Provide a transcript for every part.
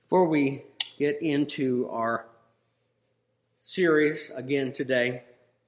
Before we get into our series again today,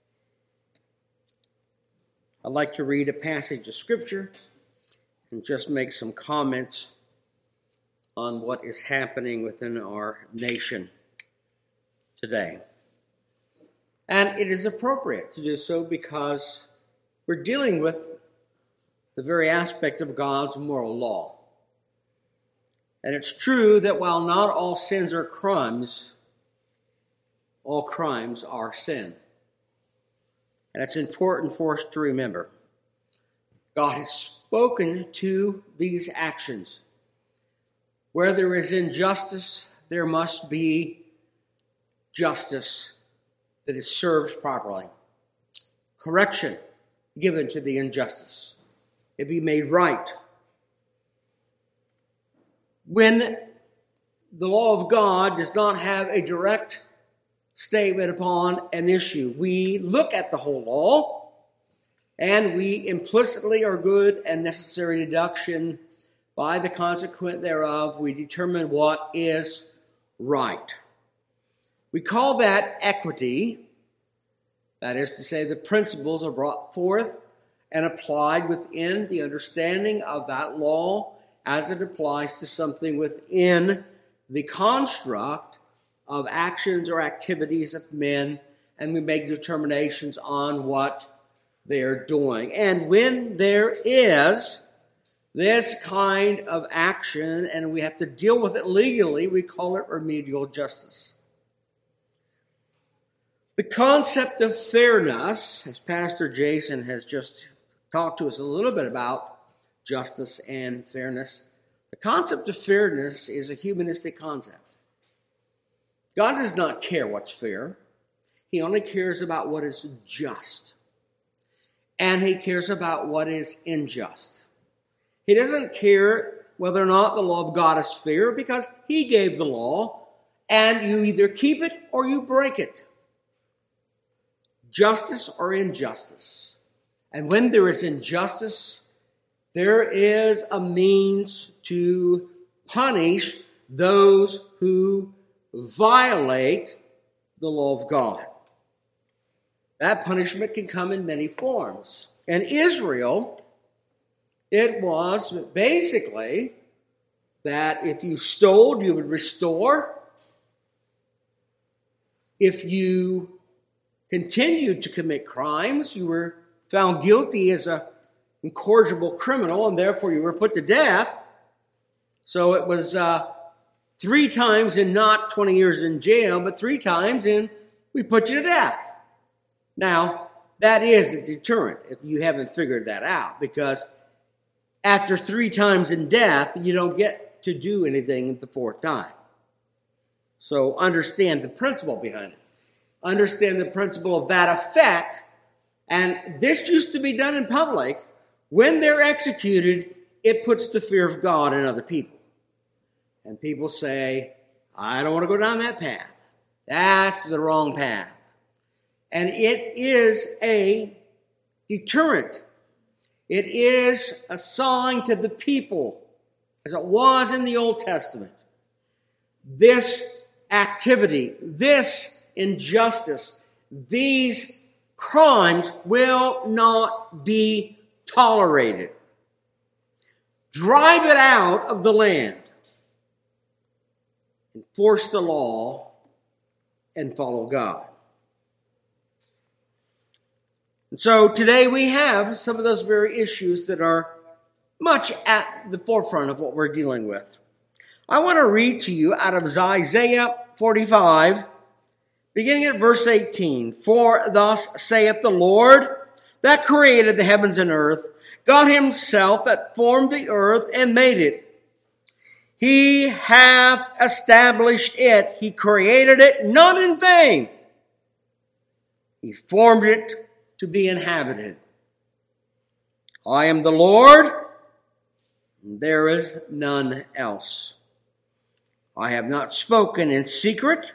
I'd like to read a passage of Scripture and just make some comments on what is happening within our nation today. And it is appropriate to do so because we're dealing with the very aspect of God's moral law. And it's true that while not all sins are crimes, all crimes are sin. And it's important for us to remember. God has spoken to these actions. Where there is injustice, there must be justice that is served properly. Correction given to the injustice. It be made right. When the law of God does not have a direct statement upon an issue, we look at the whole law and we implicitly or good and necessary deduction by the consequent thereof, we determine what is right. We call that equity. That is to say, the principles are brought forth and applied within the understanding of that law as it applies to something within the construct of actions or activities of men, and we make determinations on what they're doing. And when there is this kind of action and we have to deal with it legally, we call it remedial justice. The concept of fairness, as Pastor Jason has just talked to us a little bit about justice and fairness, the concept of fairness is a humanistic concept. God does not care what's fair. He only cares about what is just. And he cares about what is unjust. He doesn't care whether or not the law of God is fair because he gave the law and you either keep it or you break it. Justice or injustice. And when there is injustice, there is a means to punish those who violate the law of God. That punishment can come in many forms. In Israel, it was basically that if you stole, you would restore. If you continued to commit crimes, you were found guilty as an incorrigible criminal, and therefore you were put to death. So it was 3 times in not 20 years in jail, but 3 times in we put you to death. Now, that is a deterrent if you haven't figured that out, because after 3 times in death, you don't get to do anything the 4th time. So understand the principle behind it. Understand the principle of that effect. And this used to be done in public. When they're executed, it puts the fear of God in other people. And people say, I don't want to go down that path. That's the wrong path. And it is a deterrent. It is a sign to the people, as it was in the Old Testament. This activity, this injustice, these crimes will not be tolerated. Drive it out of the land. Enforce the law and follow God. And so today we have some of those very issues that are much at the forefront of what we're dealing with. I want to read to you out of Isaiah 45, beginning at verse 18. For thus saith the Lord, that created the heavens and earth, God himself that formed the earth and made it. He hath established it. He created it not in vain. He formed it to be inhabited. I am the Lord, and there is none else. I have not spoken in secret,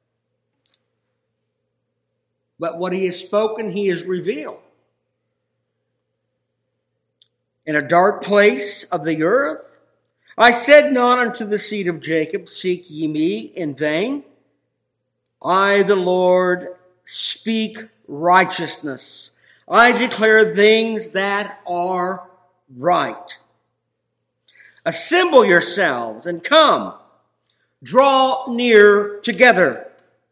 but what he has spoken, he has revealed. In a dark place of the earth, I said not unto the seed of Jacob, seek ye me in vain. I, the Lord, speak righteousness. I declare things that are right. Assemble yourselves and come, draw near together.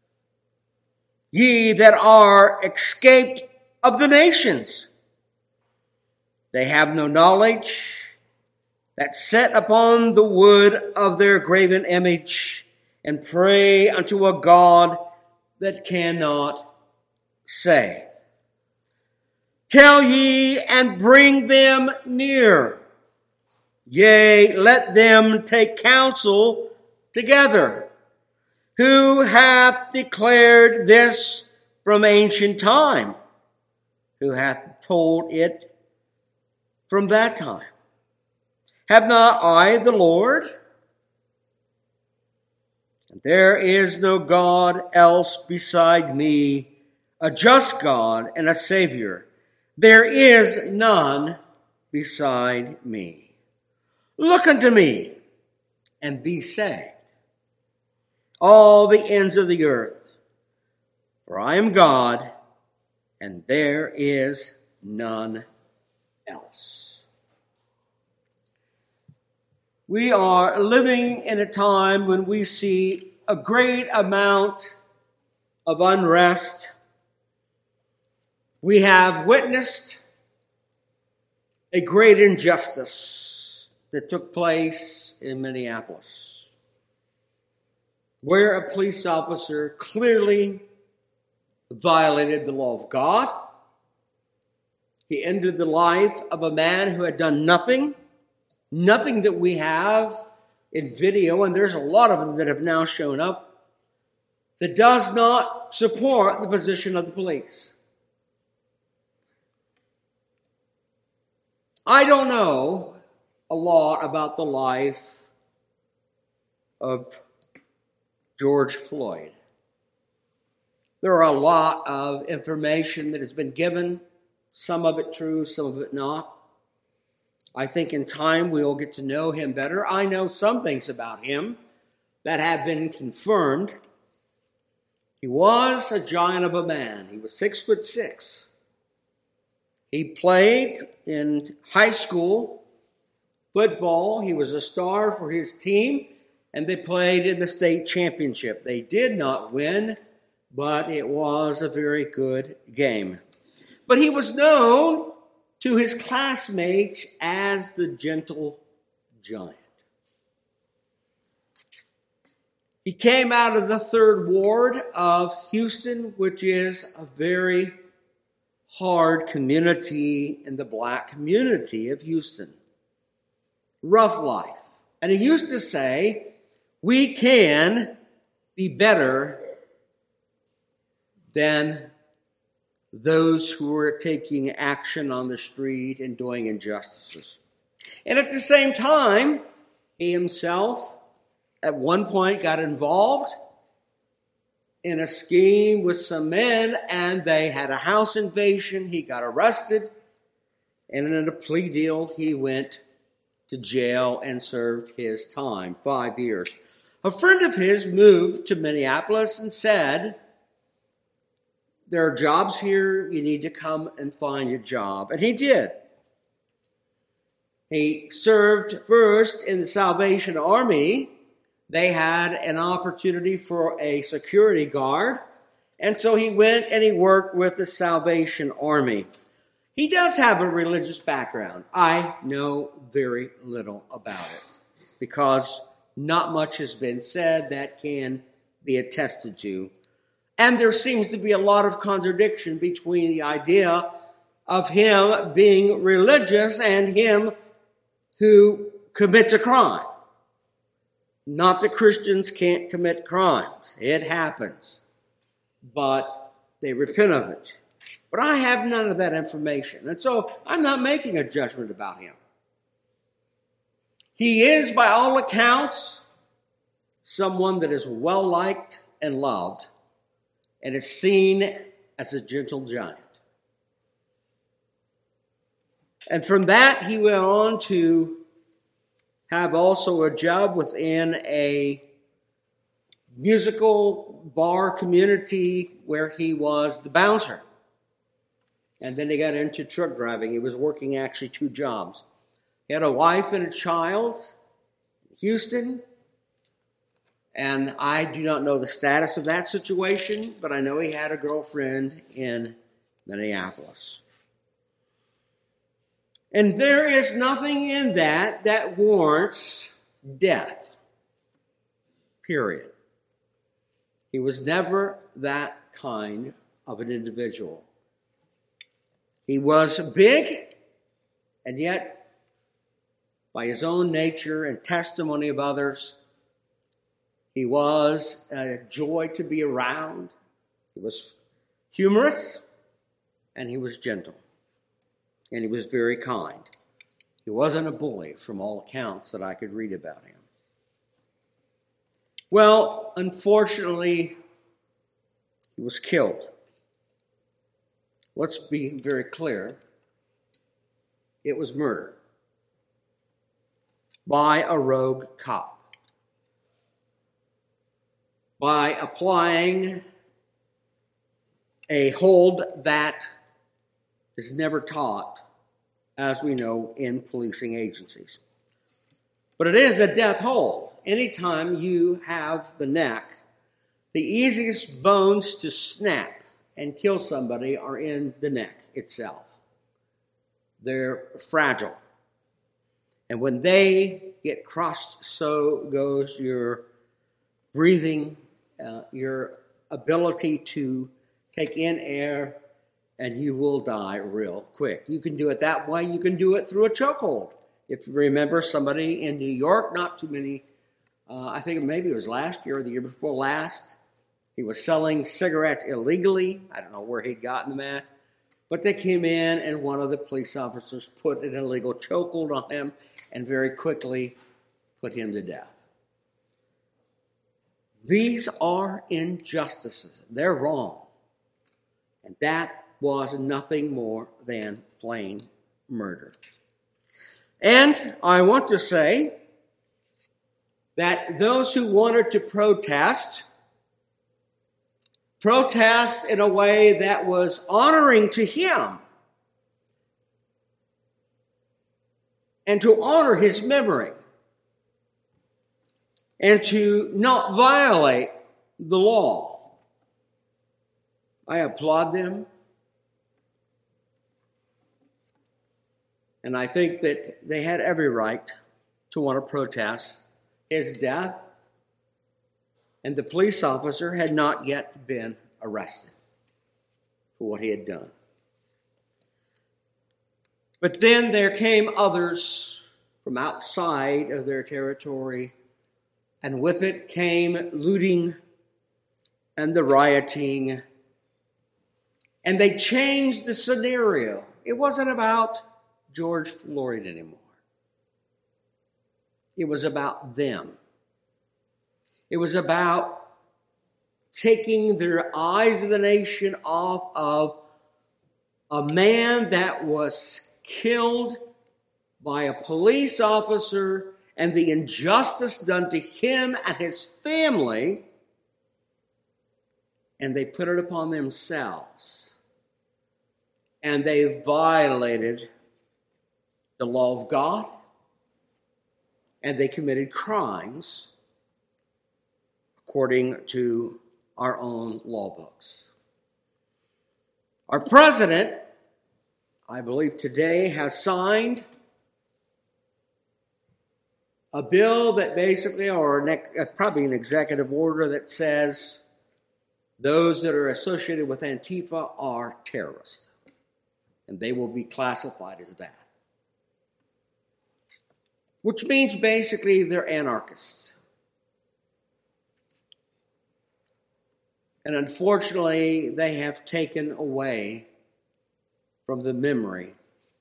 Ye that are escaped of the nations, they have no knowledge, that set upon the wood of their graven image, and pray unto a God that cannot save. Tell ye and bring them near. Yea, let them take counsel together. Who hath declared this from ancient time? Who hath told it from that time? Have not I the Lord? There is no God else beside me, a just God and a Savior. There is none beside me. Look unto me and be saved, all the ends of the earth. For I am God, and there is none else. We are living in a time when we see a great amount of unrest. We have witnessed a great injustice that took place in Minneapolis, where a police officer clearly violated the law of God. He ended the life of a man who had done nothing that we have in video, and there's a lot of them that have now shown up, that does not support the position of the police. I don't know a lot about the life of George Floyd. There are a lot of information that has been given, some of it true, some of it not. I think in time we'll get to know him better. I know some things about him that have been confirmed. He was a giant of a man. He was 6'6". He played in high school football. He was a star for his team, and they played in the state championship. They did not win, but it was a very good game. But he was known to his classmates as the Gentle Giant. He came out of the 3rd Ward of Houston, which is a very hard community in the black community of Houston. Rough life. And he used to say, we can be better than those who were taking action on the street and doing injustices. And at the same time, he himself at one point got involved in a scheme with some men, and they had a house invasion. He got arrested, and in a plea deal, he went to jail and served his time, 5 years. A friend of his moved to Minneapolis and said, there are jobs here, you need to come and find a job. And he did. He served first in the Salvation Army. They had an opportunity for a security guard, and so he went and he worked with the Salvation Army. He does have a religious background. I know very little about it because not much has been said that can be attested to. And there seems to be a lot of contradiction between the idea of him being religious and him who commits a crime. Not that Christians can't commit crimes. It happens. But they repent of it. But I have none of that information. And so I'm not making a judgment about him. He is, by all accounts, someone that is well-liked and loved, and is seen as a gentle giant. And from that, he went on to have also a job within a musical bar community where he was the bouncer. And then he got into truck driving. He was working actually 2 jobs. He had a wife and a child in Houston. And I do not know the status of that situation, but I know he had a girlfriend in Minneapolis. And there is nothing in that warrants death. Period. He was never that kind of an individual. He was big, and yet, by his own nature and testimony of others, he was a joy to be around. He was humorous, and he was gentle, and he was very kind. He wasn't a bully from all accounts that I could read about him. Well, unfortunately, he was killed. Let's be very clear. It was murder by a rogue cop, by applying a hold that is never taught, as we know, in policing agencies. But it is a death hold. Anytime you have the neck, the easiest bones to snap and kill somebody are in the neck itself. They're fragile. And when they get crushed, so goes your breathing, your ability to take in air, and you will die real quick. You can do it that way. You can do it through a chokehold. If you remember somebody in New York, not too many, I think maybe it was last year or the year before last, he was selling cigarettes illegally. I don't know where he'd gotten them at. But they came in and one of the police officers put an illegal chokehold on him and very quickly put him to death. These are injustices. They're wrong. And that was nothing more than plain murder. And I want to say that those who wanted to protest in a way that was honoring to him and to honor his memory and to not violate the law. I applaud them. And I think that they had every right to want to protest his death. And the police officer had not yet been arrested for what he had done. But then there came others from outside of their territory, and with it came looting and the rioting. And they changed the scenario. It wasn't about George Floyd anymore. It was about them. It was about taking their eyes of the nation off of a man that was killed by a police officer and the injustice done to him and his family, and they put it upon themselves. And they violated the law of God, and they committed crimes according to our own law books. Our president, I believe today, has signed a bill that basically, or probably an executive order that says those that are associated with Antifa are terrorists, and they will be classified as that. Which means basically they're anarchists. And unfortunately, they have taken away from the memory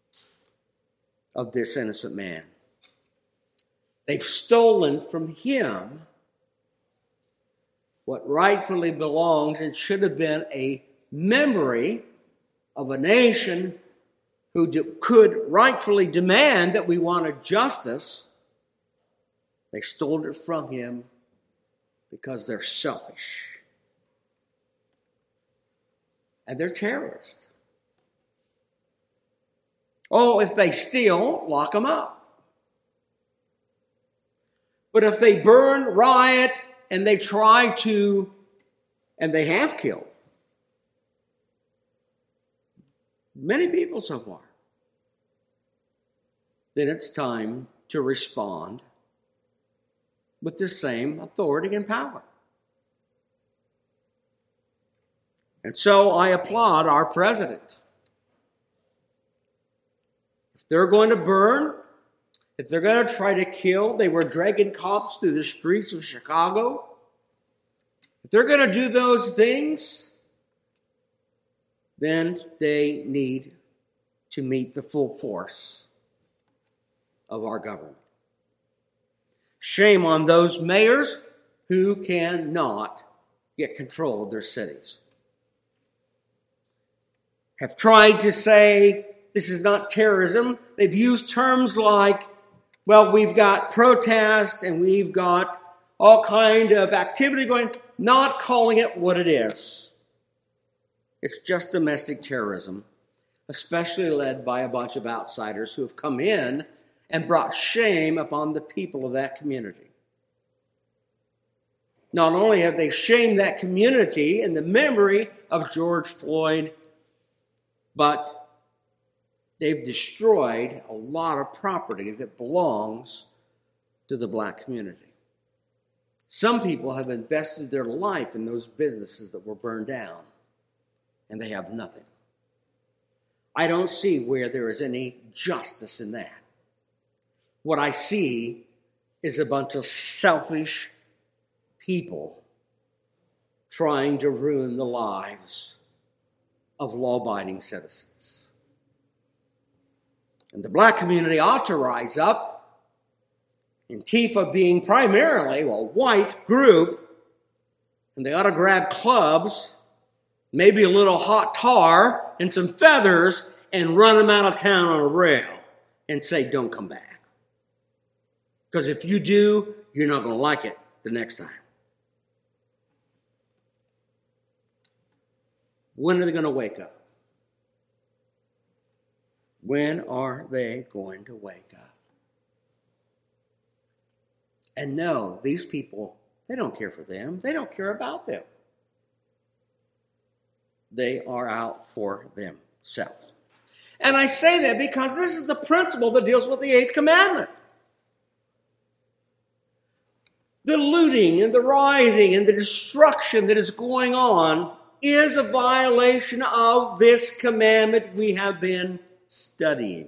of this innocent man. They've stolen from him what rightfully belongs and should have been a memory of a nation who could rightfully demand that we wanted justice They stole it from him because they're selfish. And they're terrorists. Oh, if they steal, lock them up. But if they burn, riot, and they try to, and they have killed many people so far, then it's time to respond with the same authority and power. And so I applaud our president. If they're going to burn, if they're going to try to kill, they were dragging cops through the streets of Chicago. If they're going to do those things, then they need to meet the full force of our government. Shame on those mayors who cannot get control of their cities. Have tried to say this is not terrorism. They've used terms like, well, we've got protest and we've got all kind of activity going, not calling it what it is. It's just domestic terrorism, especially led by a bunch of outsiders who have come in and brought shame upon the people of that community. Not only have they shamed that community in the memory of George Floyd, but they've destroyed a lot of property that belongs to the black community. Some people have invested their life in those businesses that were burned down, and they have nothing. I don't see where there is any justice in that. What I see is a bunch of selfish people trying to ruin the lives of law-abiding citizens. And the black community ought to rise up, Antifa being primarily a white group, and they ought to grab clubs, maybe a little hot tar and some feathers, and run them out of town on a rail and say, don't come back. Because if you do, you're not going to like it the next time. When are they going to wake up? When are they going to wake up? And no, these people, they don't care for them. They don't care about them. They are out for themselves. And I say that because this is the principle that deals with the Eighth Commandment. The looting and the rioting and the destruction that is going on is a violation of this commandment we have been studying.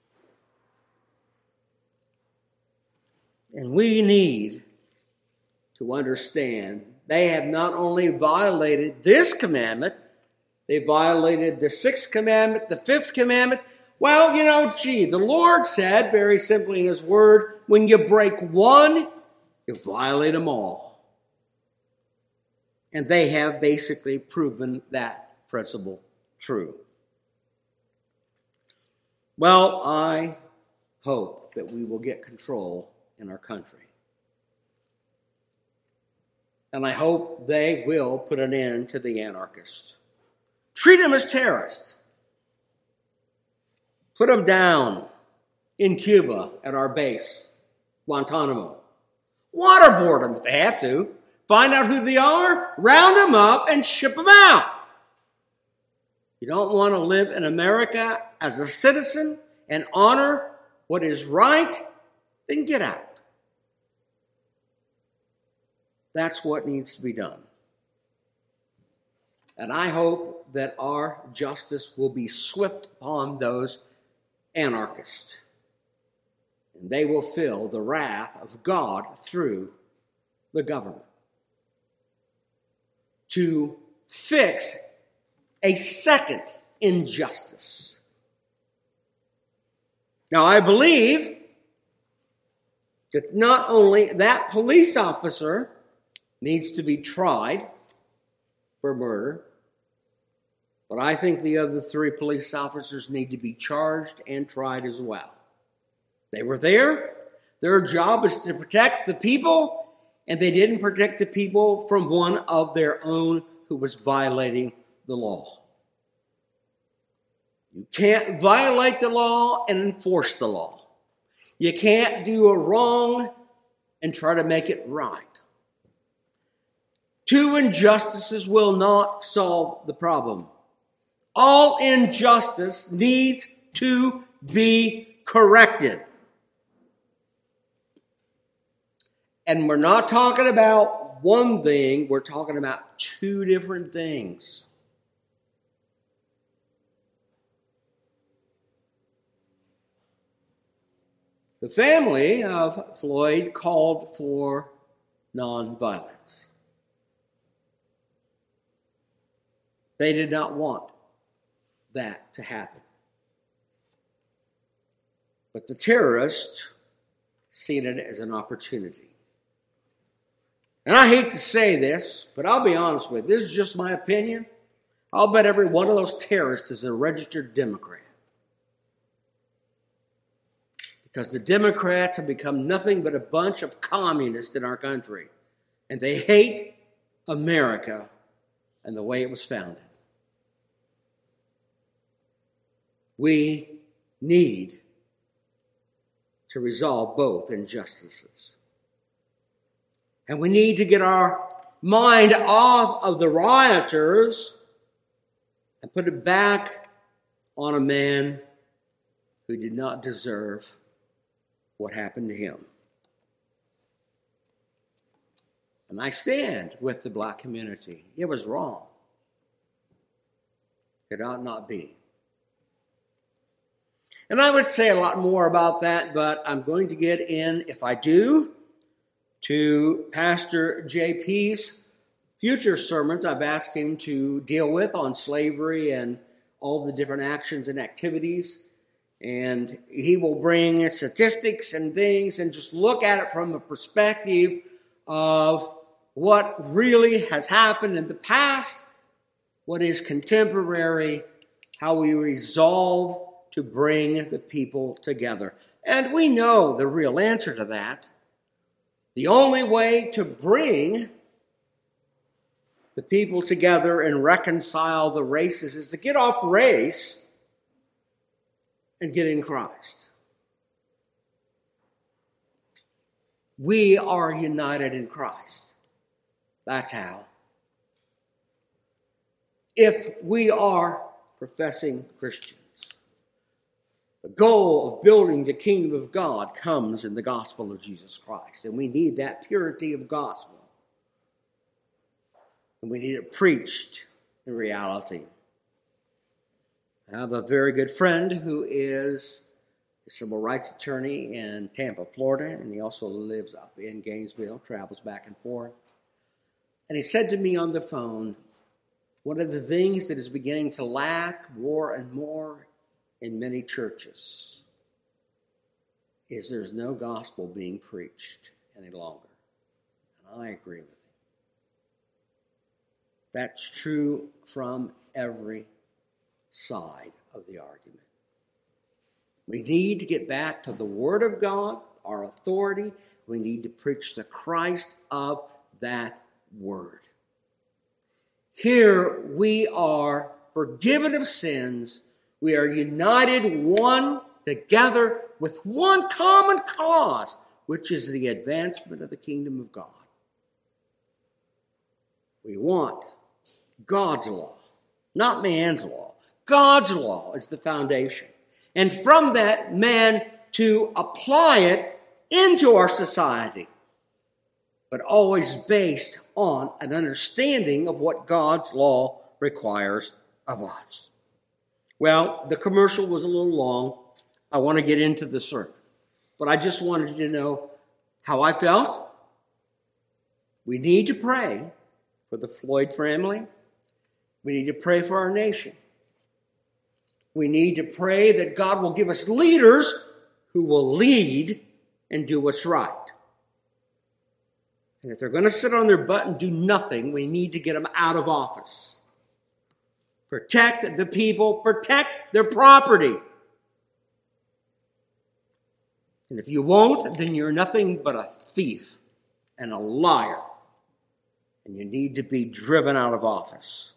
And we need to understand they have not only violated this commandment, they violated the sixth commandment, the fifth commandment. Well, the Lord said very simply in His Word, when you break one, you violate them all. And they have basically proven that principle true. Well, I hope that we will get control in our country. And I hope they will put an end to the anarchists. Treat them as terrorists. Put them down in Cuba at our base, Guantanamo. Waterboard them if they have to. Find out who they are, round them up, and ship them out. You don't want to live in America as a citizen and honor what is right, then get out. That's what needs to be done. And I hope that our justice will be swift upon those anarchists. And they will feel the wrath of God through the government. To fix a second injustice. Now, I believe that not only that police officer needs to be tried for murder, but I think the other 3 police officers need to be charged and tried as well. They were there. Their job is to protect the people, and they didn't protect the people from one of their own who was violating the law. You can't violate the law and enforce the law. You can't do a wrong and try to make it right. Two injustices will not solve the problem. All injustice needs to be corrected. And we're not talking about one thing, we're talking about two different things. The family of Floyd called for nonviolence. They did not want that to happen. But the terrorists seen it as an opportunity. And I hate to say this, but I'll be honest with you. This is just my opinion. I'll bet every one of those terrorists is a registered Democrat. Because the Democrats have become nothing but a bunch of communists in our country. And they hate America and the way it was founded. We need to resolve both injustices. And we need to get our mind off of the rioters and put it back on a man who did not deserve what happened to him. And I stand with the black community. It was wrong. It ought not be. And I would say a lot more about that, but I'm going to get in, if I do, to Pastor JP's future sermons I've asked him to deal with on slavery and all the different actions and activities. And he will bring statistics and things and just look at it from a perspective of what really has happened in the past, what is contemporary, how we resolve to bring the people together. And we know the real answer to that. The only way to bring the people together and reconcile the races is to get off race and get in Christ. We are united in Christ. That's how. If we are professing Christians, the goal of building the kingdom of God comes in the gospel of Jesus Christ. And we need that purity of gospel. And we need it preached in reality. I have a very good friend who is a civil rights attorney in Tampa, Florida, and he also lives up in Gainesville, travels back and forth. And he said to me on the phone, one of the things that is beginning to lack more and more in many churches is there's no gospel being preached any longer. And I agree with him. That's true from every side of the argument. We need to get back to the Word of God, our authority. We need to preach the Christ of that Word. Here we are forgiven of sins. We are united one together with one common cause, which is the advancement of the kingdom of God. We want God's law, not man's law. God's law is the foundation. And from that, man to apply it into our society, but always based on an understanding of what God's law requires of us. Well, the commercial was a little long. I want to get into the sermon, but I just wanted you to know how I felt. We need to pray for the Floyd family. We need to pray for our nation. We need to pray that God will give us leaders who will lead and do what's right. And if they're going to sit on their butt and do nothing, we need to get them out of office. Protect the people, protect their property. And if you won't, then you're nothing but a thief and a liar. And you need to be driven out of office.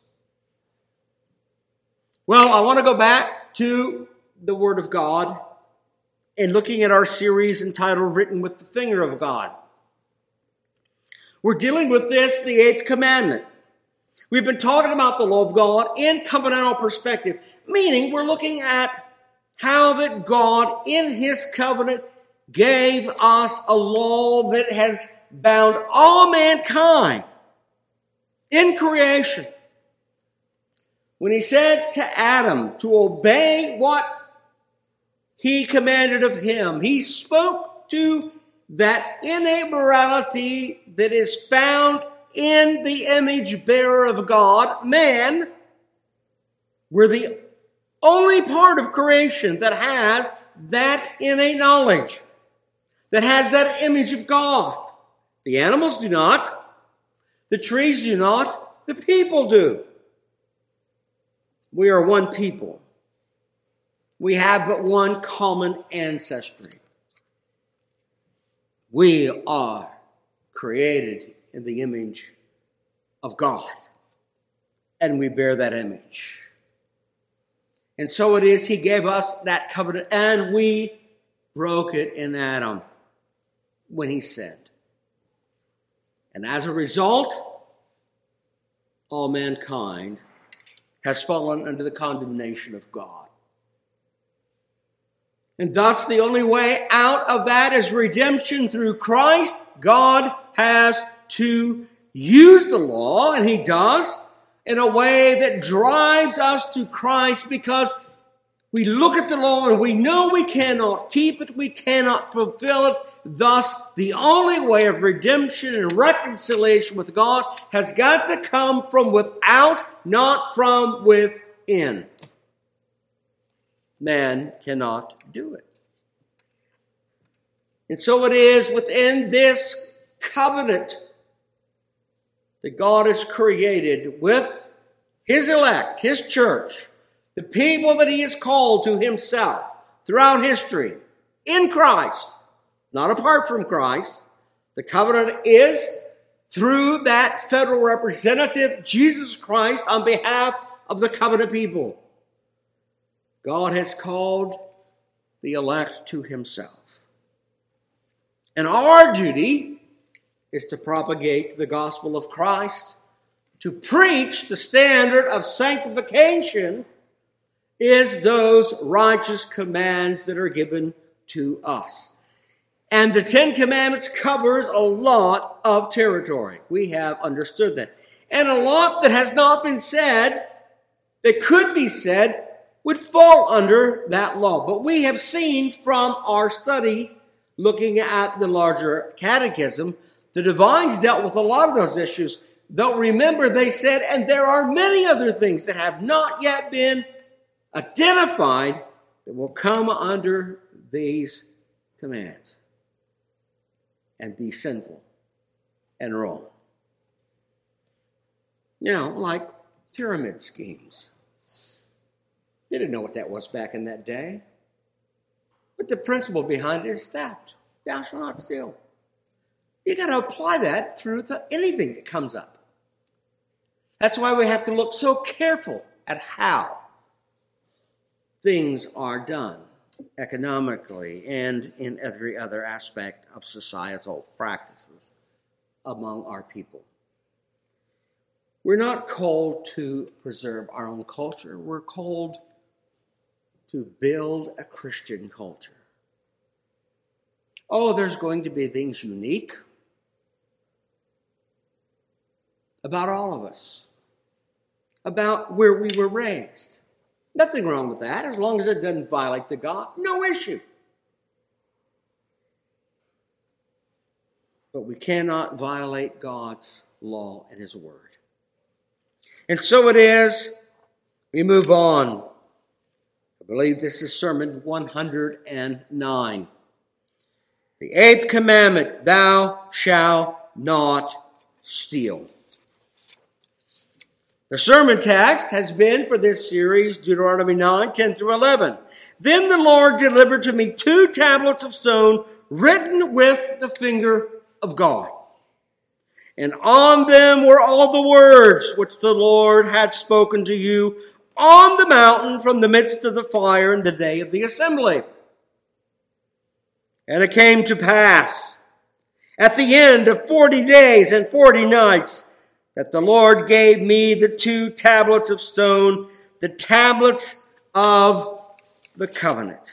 Well, I want to go back to the Word of God and looking at our series entitled Written with the Finger of God. We're dealing with this, the 8th commandment. We've been talking about the law of God in covenantal perspective, meaning we're looking at how that God in His covenant gave us a law that has bound all mankind in creation. When He said to Adam to obey what He commanded of him, He spoke to that innate morality that is found in the image bearer of God, man. We're the only part of creation that has that innate knowledge, that has that image of God. The animals do not. The trees do not. The people do. We are one people. We have but one common ancestry. We are created in the image of God, and we bear that image. And so it is, He gave us that covenant, and we broke it in Adam when he sinned. And as a result, all mankind has fallen under the condemnation of God. And thus the only way out of that is redemption through Christ. God has to use the law, and He does, in a way that drives us to Christ, because we look at the law and we know we cannot keep it, we cannot fulfill it. Thus, the only way of redemption and reconciliation with God has got to come from without, not from within. Man cannot do it. And so it is within this covenant that God has created with His elect, His church, the people that He has called to Himself throughout history, in Christ, not apart from Christ. The covenant is through that federal representative, Jesus Christ, on behalf of the covenant people. God has called the elect to Himself. And our duty is to propagate the gospel of Christ, to preach the standard of sanctification is those righteous commands that are given to us. And the 10 Commandments covers a lot of territory. We have understood that. And a lot that has not been said, that could be said, would fall under that law. But we have seen from our study, looking at the larger catechism, the divines dealt with a lot of those issues. Though remember, they said, and there are many other things that have not yet been identified that will come under these commands and be sinful and wrong. You know, like pyramid schemes. They didn't know what that was back in that day. But the principle behind it is theft. Thou shalt not steal. You got to apply that through anything that comes up. That's why we have to look so careful at how things are done economically and in every other aspect of societal practices among our people. We're not called to preserve our own culture. We're called to build a Christian culture. Oh, there's going to be things unique about all of us, about where we were raised. Nothing wrong with that, as long as it doesn't violate the God. No issue. But we cannot violate God's law and His word. And so it is, we move on. I believe this is Sermon 109. The 8th commandment, thou shalt not steal. The sermon text has been for this series, Deuteronomy 9, 10 through 11. Then the Lord delivered to me 2 tablets of stone written with the finger of God. And on them were all the words which the Lord had spoken to you on the mountain from the midst of the fire in the day of the assembly. And it came to pass at the end of 40 days and 40 nights that the Lord gave me the 2 tablets of stone, the tablets of the covenant.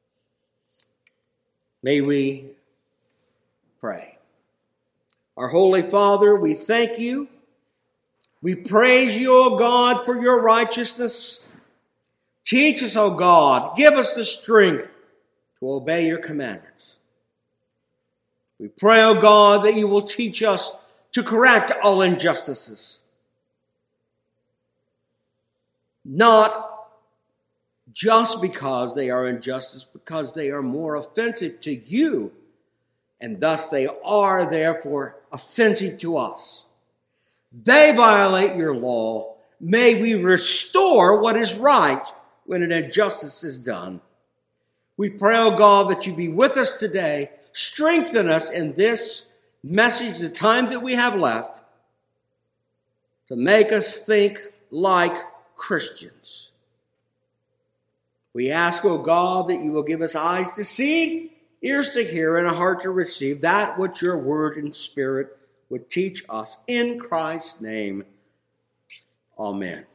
May we pray. Our Holy Father, we thank you. We praise you, O God, for your righteousness. Teach us, O God. Give us the strength to obey your commandments. We pray, O God, that you will teach us to correct all injustices. Not just because they are injustice, because they are more offensive to you, and thus they are therefore offensive to us. They violate your law. May we restore what is right when an injustice is done. We pray, O God, that you be with us today. Strengthen us in this message, the time that we have left, to make us think like Christians. We ask, O God, that you will give us eyes to see, ears to hear, and a heart to receive that which your word and spirit would teach us. In Christ's name, amen.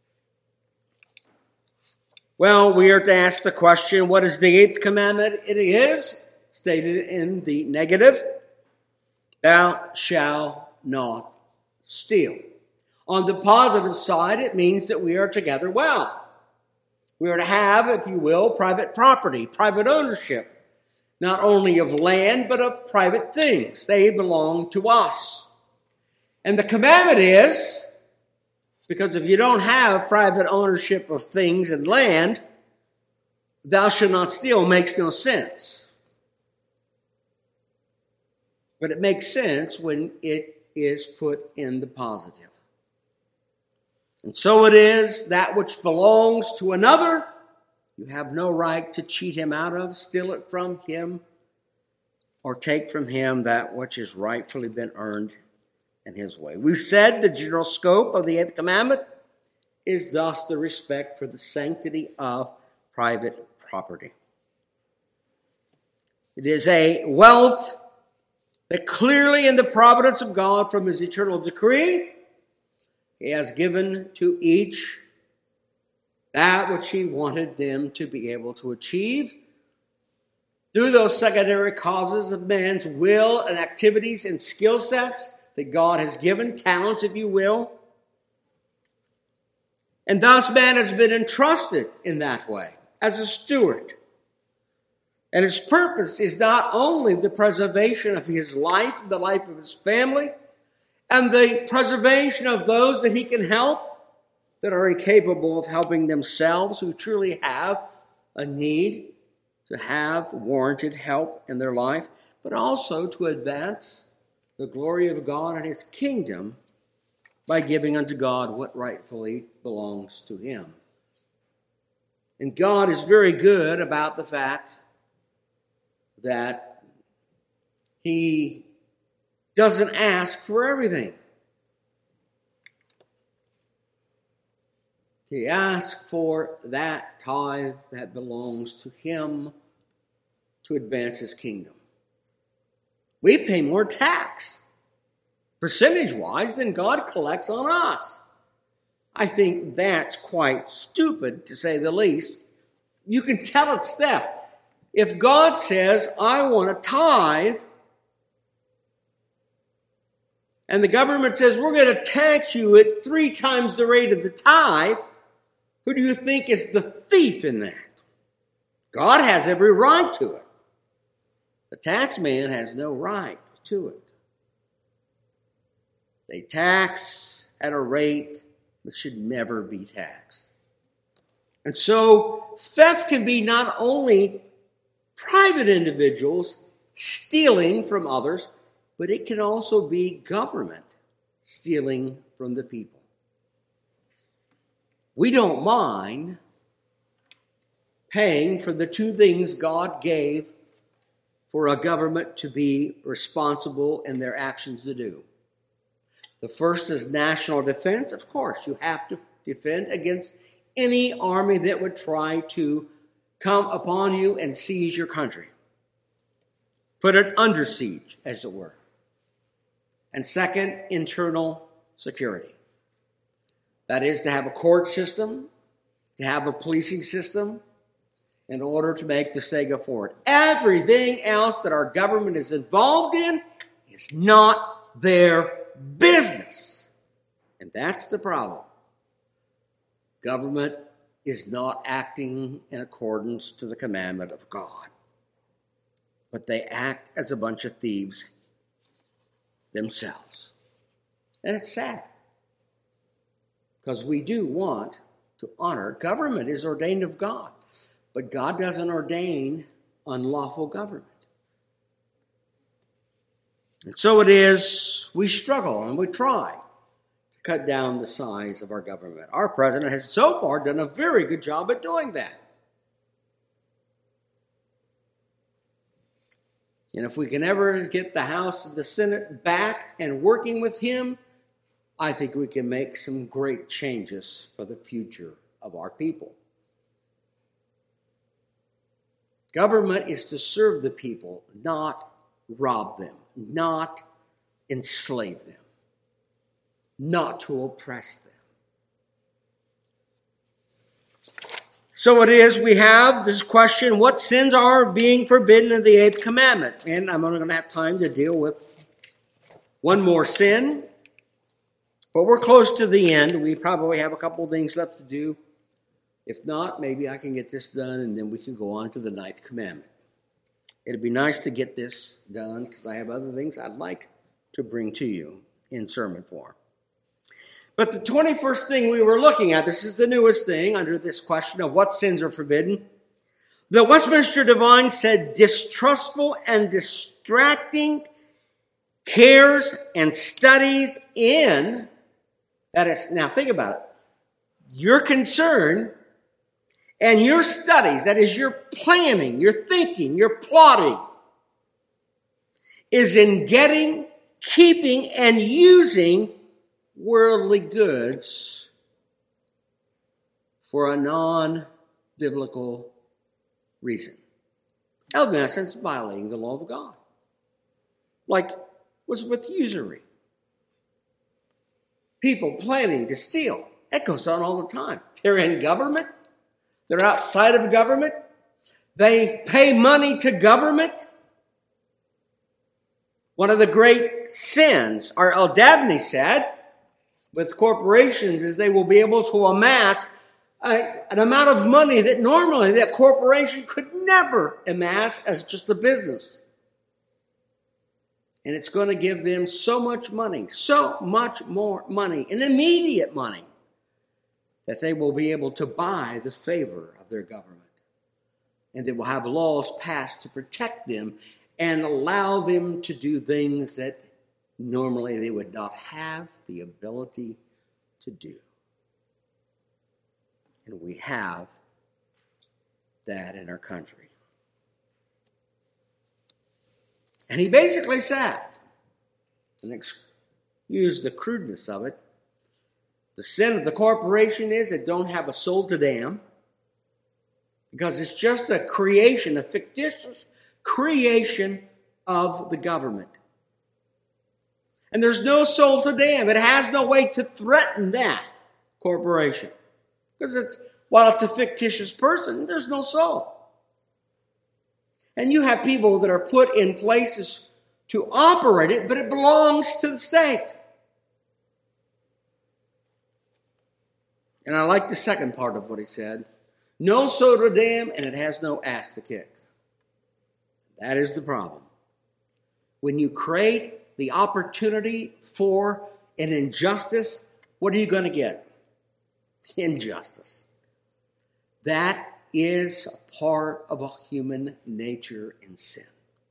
Well, we are to ask the question, what is the 8th commandment? It is stated in the negative, thou shalt not steal. On the positive side, it means that we are to gather wealth. We are to have, if you will, private property, private ownership, not only of land, but of private things. They belong to us. And the commandment is, because if you don't have private ownership of things and land, thou shalt not steal makes no sense. But it makes sense when it is put in the positive. And so it is, that which belongs to another, you have no right to cheat him out of, steal it from him, or take from him that which has rightfully been earned in his way. We said the general scope of the 8th commandment is thus the respect for the sanctity of private property. It is a wealth that clearly in the providence of God from his eternal decree, he has given to each that which he wanted them to be able to achieve through those secondary causes of man's will and activities and skill sets that God has given, talents, if you will. And thus man has been entrusted in that way as a steward. And his purpose is not only the preservation of his life, the life of his family, and the preservation of those that he can help that are incapable of helping themselves, who truly have a need to have warranted help in their life, but also to advance the glory of God and his kingdom by giving unto God what rightfully belongs to him. And God is very good about the fact that he doesn't ask for everything. He asks for that tithe that belongs to him to advance his kingdom. We pay more tax, percentage-wise, than God collects on us. I think that's quite stupid, to say the least. You can tell it's theft. If God says, I want a tithe, and the government says, we're going to tax you at 3 times the rate of the tithe, who do you think is the thief in that? God has every right to it. The tax man has no right to it. They tax at a rate that should never be taxed. And so theft can be not only private individuals stealing from others, but it can also be government stealing from the people. We don't mind paying for the two things God gave for a government to be responsible in their actions to do. The first is national defense. Of course, you have to defend against any army that would try to come upon you and seize your country. Put it under siege, as it were. And second, internal security. That is to have a court system, to have a policing system, in order to make the state go forward. Everything else that our government is involved in is not their business. And that's the problem. Government is not acting in accordance to the commandment of God. But they act as a bunch of thieves themselves. And it's sad. Because we do want to honor. Government is ordained of God. But God doesn't ordain unlawful government. And so it is, we struggle and we try to cut down the size of our government. Our president has so far done a very good job at doing that. And if we can ever get the House and the Senate back and working with him, I think we can make some great changes for the future of our people. Government is to serve the people, not rob them, not enslave them, not to oppress them. So it is, we have this question, what sins are being forbidden in the 8th commandment? And I'm only going to have time to deal with one more sin. But we're close to the end. We probably have a couple of things left to do. If not, maybe I can get this done and then we can go on to the 9th commandment. It'd be nice to get this done because I have other things I'd like to bring to you in sermon form. But the 21st thing we were looking at, this is the newest thing under this question of what sins are forbidden. The Westminster Divine said, distrustful and distracting cares and studies in, that is, now think about it, your concern and your studies, that is your planning, your thinking, your plotting, is in getting, keeping, and using worldly goods for a non-biblical reason. In essence, violating the law of God. Like was with usury. People planning to steal. That goes on all the time. They're in government. They're outside of government. They pay money to government. One of the great sins, our El Dabney said, with corporations is they will be able to amass an amount of money that normally that corporation could never amass as just a business. And it's going to give them so much more money, and immediate money, that they will be able to buy the favor of their government. And they will have laws passed to protect them and allow them to do things that normally they would not have the ability to do. And we have that in our country. And he basically said, and excuse the crudeness of it, the sin of the corporation is it don't have a soul to damn, because it's just a creation, a fictitious creation of the government. And there's no soul to damn. It has no way to threaten that corporation. Because while it's a fictitious person, there's no soul. And you have people that are put in places to operate it, but it belongs to the state. And I like the second part of what he said. No soul to damn, and it has no ass to kick. That is the problem. When you create the opportunity for an injustice, what are you going to get? Injustice. That is a part of a human nature in sin.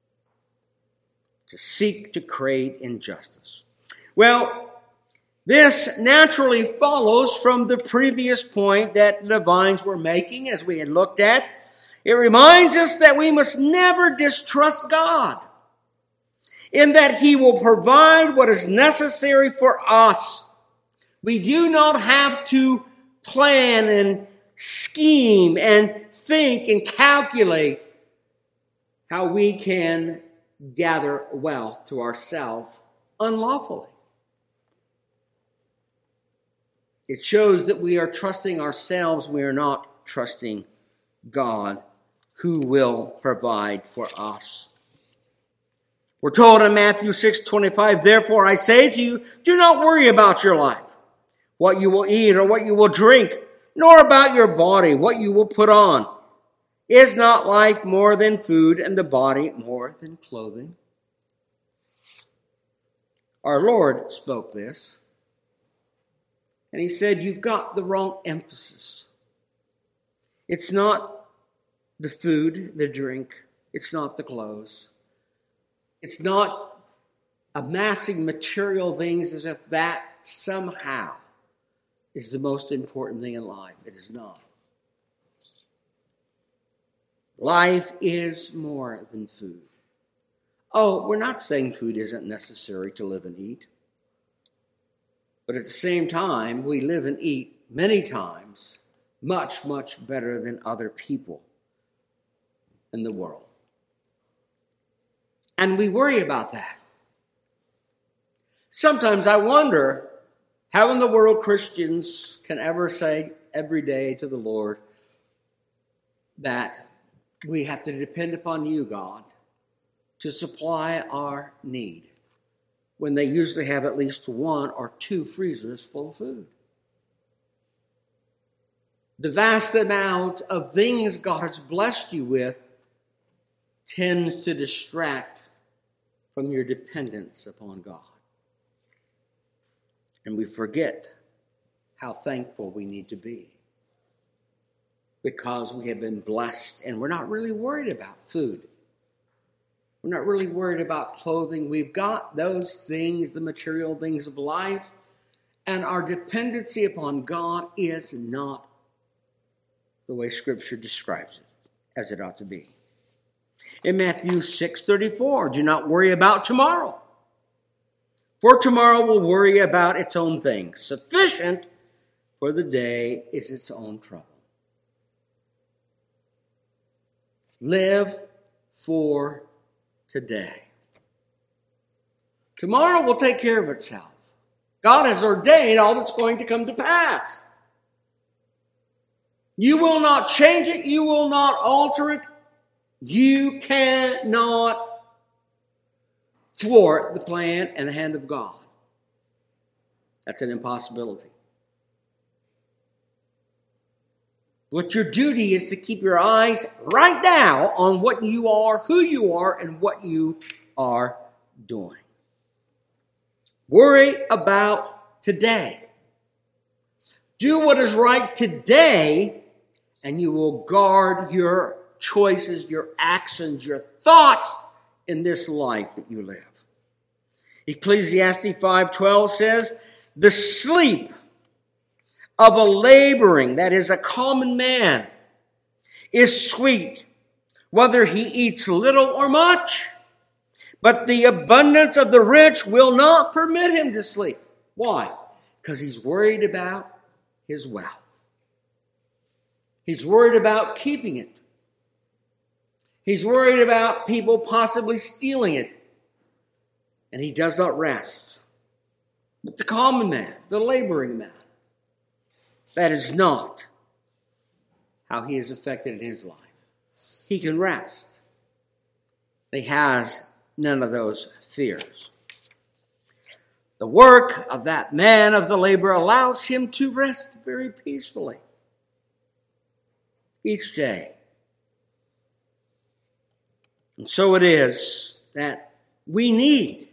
To seek to create injustice. Well, this naturally follows from the previous point that the divines were making, as we had looked at, It reminds us that we must never distrust God, in that He will provide what is necessary for us. We do not have to plan and scheme and think and calculate how we can gather wealth to ourselves unlawfully. It shows that we are trusting ourselves. We are not trusting God, who will provide for us. We're told in Matthew 6:25, therefore I say to you, do not worry about your life, what you will eat or what you will drink, nor about your body, what you will put on. Is not life more than food, and the body more than clothing? Our Lord spoke this, and He said, you've got the wrong emphasis. It's not the food, the drink. It's not the clothes. It's not amassing material things as if that somehow is the most important thing in life. It is not. Life is more than food. Oh, we're not saying food isn't necessary to live and eat. But at the same time, we live and eat many times much, much better than other people in the world. And we worry about that. Sometimes I wonder how in the world Christians can ever say every day to the Lord that we have to depend upon you, God, to supply our need, when they usually have at least 1 or 2 freezers full of food. The vast amount of things God has blessed you with tends to distract from your dependence upon God. And we forget how thankful we need to be, because we have been blessed and we're not really worried about food. We're not really worried about clothing. We've got those things, the material things of life, and our dependency upon God is not the way Scripture describes it, as it ought to be. In Matthew 6:34, do not worry about tomorrow, for tomorrow will worry about its own things. Sufficient for the day is its own trouble. Live for today. Tomorrow will take care of itself. God has ordained all that's going to come to pass. You will not change it. You will not alter it. You cannot thwart the plan and the hand of God. That's an impossibility. What your duty is to keep your eyes right now on what you are, who you are, and what you are doing. Worry about today. Do what is right today, and you will guard your choices, your actions, your thoughts in this life that you live. Ecclesiastes 5:12 says, the sleep of a laboring, that is a common man, is sweet, whether he eats little or much. But the abundance of the rich will not permit him to sleep. Why? Because he's worried about his wealth. He's worried about keeping it. He's worried about people possibly stealing it. And he does not rest. But the common man, the laboring man, that is not how he is affected in his life. He can rest. He has none of those fears. The work of that man of the labor allows him to rest very peacefully each day. And so it is that we need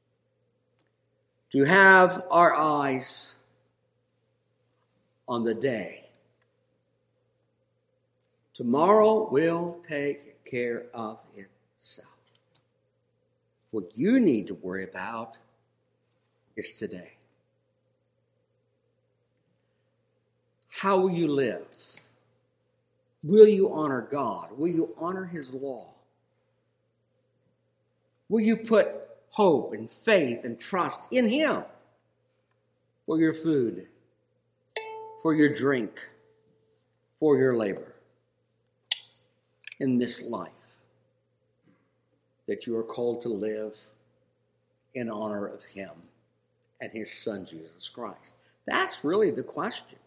to have our eyes on the day. Tomorrow will take care of itself. What you need to worry about is today. How will you live? Will you honor God? Will you honor his law? Will you put hope and faith and trust in him for your food, for your drink, for your labor in this life that you are called to live in honor of him and his son, Jesus Christ? That's really the question.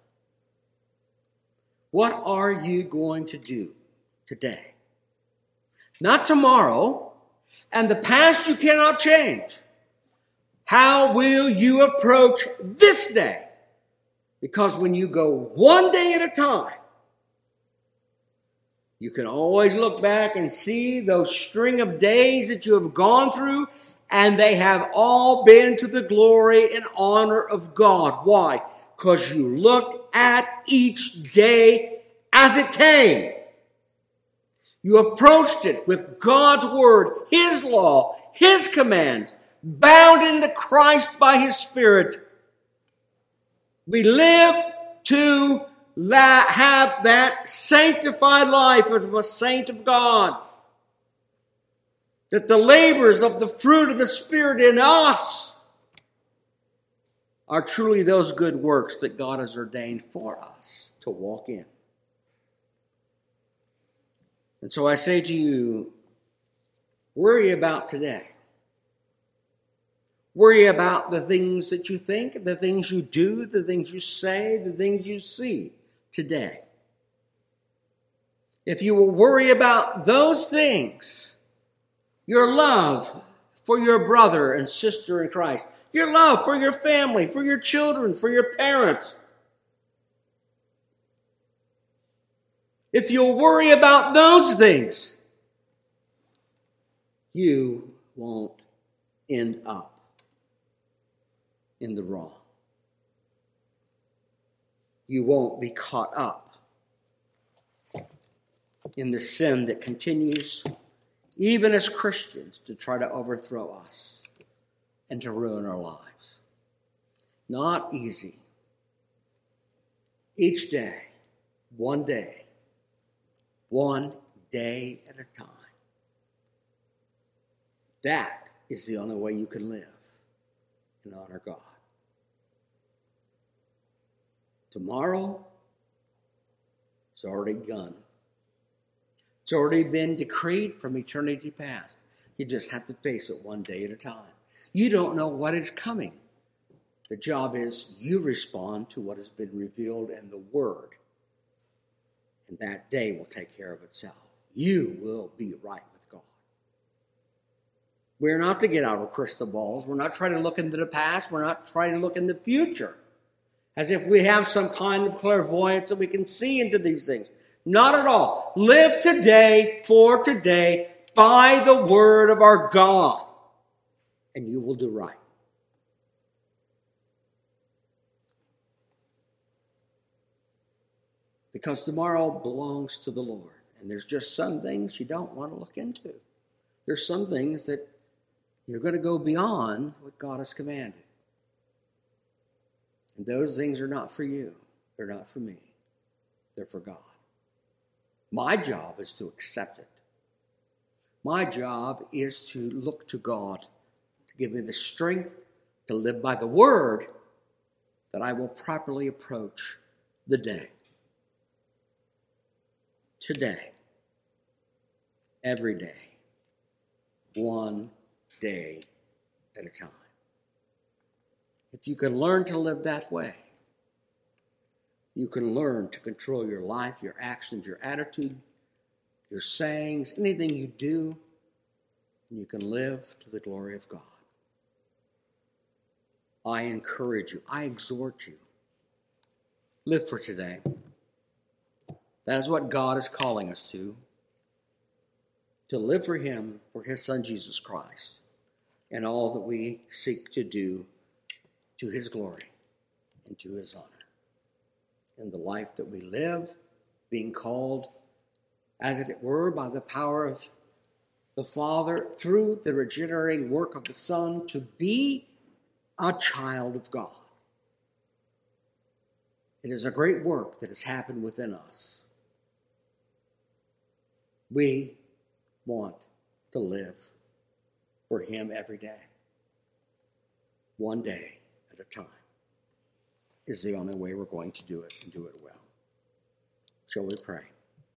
What are you going to do today? Not tomorrow, and the past you cannot change. How will you approach this day? Because when you go one day at a time, you can always look back and see those string of days that you have gone through, and they have all been to the glory and honor of God. Why? Because you looked at each day as it came. You approached it with God's word, his law, his command, bound into Christ by his Spirit. We live to have that sanctified life as a saint of God. That the labors of the fruit of the Spirit in us are truly those good works that God has ordained for us to walk in. And so I say to you, worry about today. Worry about the things that you think, the things you do, the things you say, the things you see today. If you will worry about those things, your love for your brother and sister in Christ, your love for your family, for your children, for your parents, if you'll worry about those things, you won't end up in the wrong. You won't be caught up in the sin that continues, even as Christians, to try to overthrow us and to ruin our lives. Not easy. Each day, one day at a time. That is the only way you can live and honor God. Tomorrow, it's already gone. It's already been decreed from eternity past. You just have to face it one day at a time. You don't know what is coming. The job is you respond to what has been revealed in the Word. And that day will take care of itself. You will be right with God. We're not to get out of crystal balls. We're not trying to look into the past. We're not trying to look in the future as if we have some kind of clairvoyance that we can see into these things. Not at all. Live today for today by the word of our God, and you will do right. Because tomorrow belongs to the Lord. And there's just some things you don't want to look into. There's some things that you're going to go beyond what God has commanded. And those things are not for you. They're not for me. They're for God. My job is to accept it. My job is to look to God to give me the strength to live by the word that I will properly approach the day. Today, every day, one day at a time. If you can learn to live that way, you can learn to control your life, your actions, your attitude, your sayings, anything you do, and you can live to the glory of God. I encourage you, I exhort you, live for today. That is what God is calling us to live for him, for his son Jesus Christ, and all that we seek to do to his glory and to his honor. In the life that we live, being called, as it were, by the power of the Father, through the regenerating work of the Son, to be a child of God. It is a great work that has happened within us. We want to live for him every day. One day at a time is the only way we're going to do it and do it well. Shall we pray?